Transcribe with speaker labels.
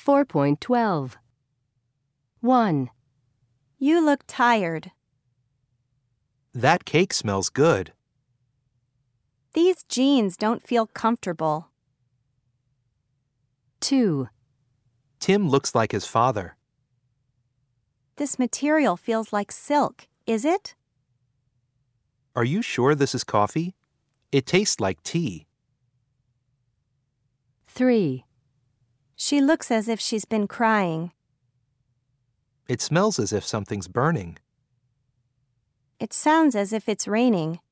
Speaker 1: 4.12. 1,
Speaker 2: You look tired.
Speaker 3: That cake smells good.
Speaker 2: These jeans don't feel comfortable.
Speaker 1: 2,
Speaker 3: Tim looks like his father.
Speaker 2: This material feels like silk, is it?
Speaker 3: Are you sure this is coffee? It tastes like tea.
Speaker 1: 3,
Speaker 2: She looks as if she's been crying.
Speaker 3: It smells as if something's burning.
Speaker 2: It sounds as if it's raining.